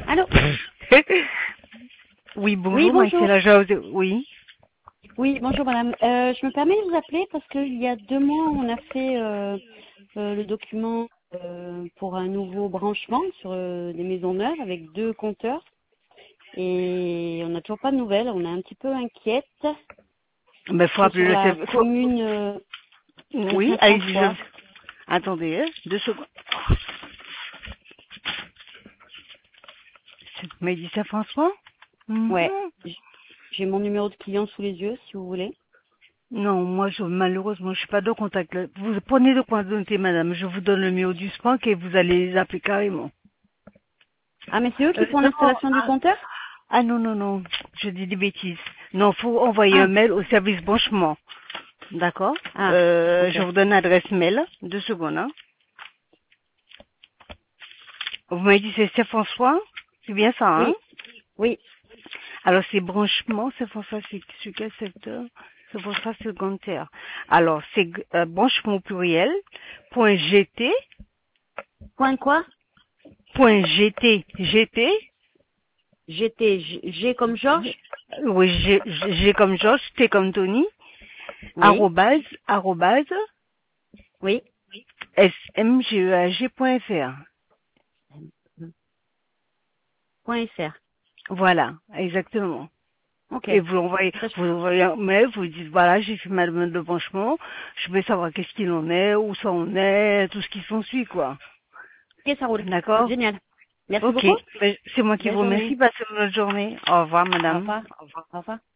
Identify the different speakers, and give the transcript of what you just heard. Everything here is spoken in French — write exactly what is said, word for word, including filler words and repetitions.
Speaker 1: Allô?
Speaker 2: Oui, bonjour,
Speaker 1: Oui, bonjour.
Speaker 2: Maïté Jose. Oui.
Speaker 1: Oui, bonjour madame. Euh, je me permets de vous appeler parce qu'il y a deux mois, on a fait euh, euh, le document euh, pour un nouveau branchement sur euh, des maisons neuves avec deux compteurs. Et on n'a toujours pas de nouvelles, on est un petit peu inquiète.
Speaker 2: Ben, faut
Speaker 1: C'est
Speaker 2: appeler
Speaker 1: sur
Speaker 2: le
Speaker 1: la
Speaker 2: service. Faut...
Speaker 1: commune euh, de
Speaker 2: Oui, allez-y.
Speaker 1: Saint-François.
Speaker 2: je- Attendez, hein, deux secondes. Médicin François? Mhm.
Speaker 1: Ouais, j- j'ai mon numéro de client sous les yeux si vous voulez.
Speaker 2: Non, moi, je, malheureusement, je suis pas de contact. Là. Vous prenez de quoi noter, madame. Je vous donne le numéro du SPANC et vous allez les appeler carrément.
Speaker 1: Ah mais c'est eux qui
Speaker 2: Euh,
Speaker 1: font
Speaker 2: non,
Speaker 1: l'installation du
Speaker 2: ah,
Speaker 1: compteur?
Speaker 2: ah non, non, non, je dis des bêtises. Non, faut envoyer un
Speaker 1: Ah,
Speaker 2: mail au service branchement. D'accord.
Speaker 1: ah,
Speaker 2: Euh,
Speaker 1: ok.
Speaker 2: je vous donne l'adresse mail. Deux secondes. Hein. Vous m'avez dit c'est Saint-François. C'est bien ça, hein?
Speaker 1: Oui, oui,
Speaker 2: Alors c'est branchement, Saint-François, c'est sur quel secteur? Saint-François secondaire. Alors c'est euh, branchement au pluriel. Point gt.
Speaker 1: point quoi?
Speaker 2: Point gt. Gt.
Speaker 1: J'étais G G comme Georges?
Speaker 2: Oui, G, G comme Georges, T comme Tony.
Speaker 1: Oui,
Speaker 2: Arrobase, arrobase,
Speaker 1: oui.
Speaker 2: smgeag.fr.
Speaker 1: Point .fr.
Speaker 2: Voilà, exactement.
Speaker 1: Ok.
Speaker 2: Et vous envoyez,
Speaker 1: Ça, je-
Speaker 2: vous envoyez un mail, vous dites voilà, j'ai fait ma demande de branchement, je veux savoir qu'est-ce qu'il en est, où ça en est, tout ce qui s'ensuit, quoi.
Speaker 1: Ok, ça roule.
Speaker 2: D'accord?
Speaker 1: Génial. Merci
Speaker 2: Ok.
Speaker 1: beaucoup.
Speaker 2: Ben, c'est moi qui
Speaker 1: Belle
Speaker 2: vous remercie.
Speaker 1: journée.
Speaker 2: Passez une bonne journée. Au revoir,
Speaker 1: Au
Speaker 2: madame.
Speaker 1: revoir.
Speaker 2: Au revoir.
Speaker 1: Au revoir.